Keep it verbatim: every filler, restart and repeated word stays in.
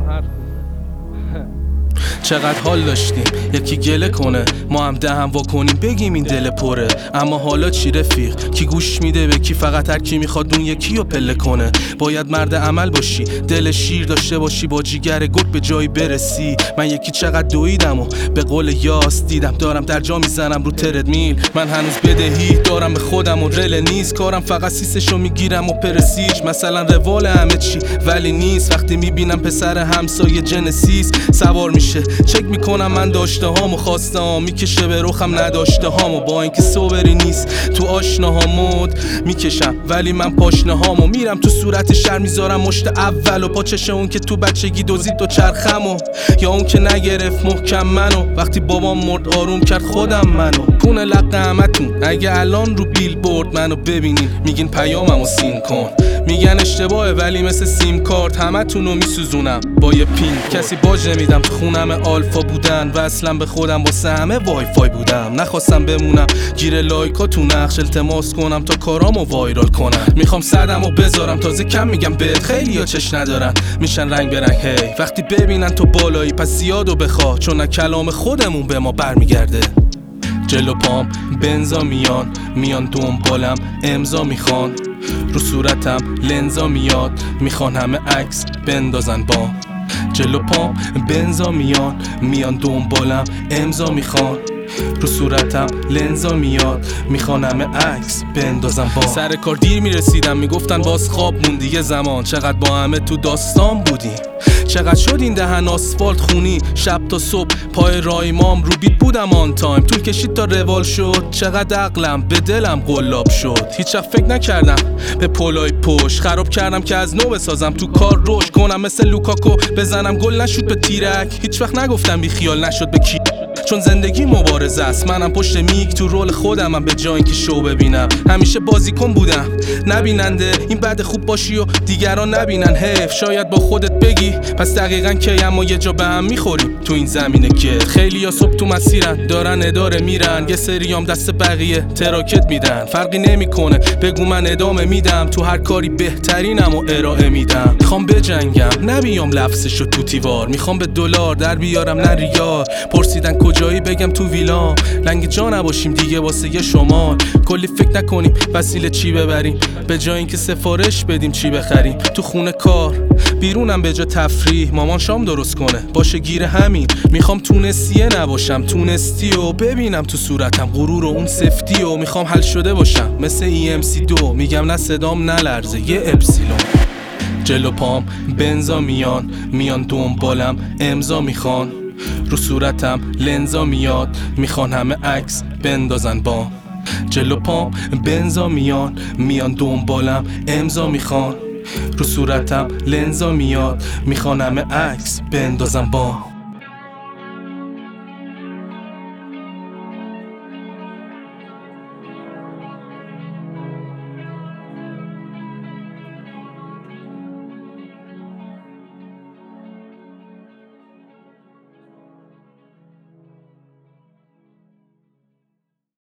چقدر حال داشتیم یکی گله کنه ما هم دهم وا کنیم بگیم این دل پره. اما حالا چی رفیق؟ کی گوش میده به کی؟ فقط هر کی میخواد اون یکی رو پله کنه. باید مرد عمل باشی، دل شیر داشته باشی، با جیگر گرگ به جایی برسی. من یکی چقدر دویدم و به قول یاس دیدم دارم در جا میزنم رو تردمیل. من هنوز بدهی دارم به خودم و رل نیست کارم، فقط سیسشو میگیرم و پرسیج. مثلا روال همه چی ولی نیست وقتی میبینم پسر همسایه جنسیس سوار میشه. چک میکنم من داشته هامو خواسته هام میکشه به رخم نداشته هامو. با اینکه صبری نیست تو آشناها مود میکشم ولی من پاشنه هامو میرم تو صورت شر میذارم مشت اول و پاچش اون که تو بچگی دوزید دو چرخمو، یا اون که نگرفت محکم منو وقتی بابام مرد آروم کرد خودم منو. پونه لق همتون اگه الان رو بیل بورد منو ببینین میگین پیاممو سین کن، میگن اشتباهه ولی مثل سیم کارت همتونو میسوزونم با یه پین. کسی باج نمیدم تو خونم آلفا بودن و اصلا به خودم واسه همه وای فای بودم. نخواستم بمونم گیر لایکا تو نقش التماس کنم تا کارامو وایرال کنم. میخوام صدمو بذارم تازه کم میگم بهت خیلی ها چش ندارن میشن رنگ به رنگ. هی وقتی ببینن تو بالایی پس زیادو بخوا چون نه کلام خودمون به ما برمیگرده. جلو پام بنزا میان میان دنبالم امضا میخوان، رو صورتم لنزا میاد میخوان همه عکس بندازن با. جلو پام بنزا میان میان دنبالم امضا میخوان، رو صورتم لنزا میاد میخوان همه عکس بندازم با. سر کار دیر میرسیدم میگفتن باز خواب موندی یه زمان. چقدر با همه تو داستان بودیم، چقدر شد این دهن آسفالت خونی شب تا صبح پای رایمام رو بیت بودم آن تایم. طول کشید تا روال شد چقدر عقلم به دلم قلاب شد. هیچ وقت فکر نکردم به پولای پشت خراب کردم که از نو بسازم تو کار رشد کنم مثل لوکاکو بزنم گل نشد به تیرک. هیچ وقت نگفتم بی خیال نشد به کی چون زندگی مبارزه است. منم پشت میک تو رول خودمم به جای اینکه شو ببینم همیشه بازیکن بودم نبیننده. این بعد خوب باشی و دیگران نبینن حیف شاید با خودت بگی پس دقیقاً کی اما یه جا به هم میخوریم تو این زمینه که خیلی یا صبح تو مسیرن دارن اداره میرن یه سریام دست بقیه تراکت میدن. فرقی نمیکنه بگو من ادامه میدم تو هر کاری بهترینم و ارائه میدم. میخوام بجنگم نبیام لفظشو تو تیوار، میخوام به دلار در بیارم نه ریال. پرسیدن جایی بگم تو ویلا لنگ جا نباشیم دیگه واسه یه شمال. کلی فکر نکنیم وسیله چی ببریم به جای اینکه سفارش بدیم چی بخریم. تو خونه کار بیرونم به جا تفریح مامان شام درست کنه باشه گیر همین. میخوام تونستیه نباشم تونستی و ببینم تو صورتم غرور و اون سفتی و میخوام حل شده باشم مثل ای ام سی دو میگم نه صدام نلرزه یه اپسیلون. جلو پام بنزا میان میان دنبالم امضا میخوان، رو صورتم لنزا میاد میخوان همه عکس بندازن با. جلو پام بنزا میان میان دنبالم امضا میخوان، رو صورتم لنزا میاد میخوان همه عکس بندازن با.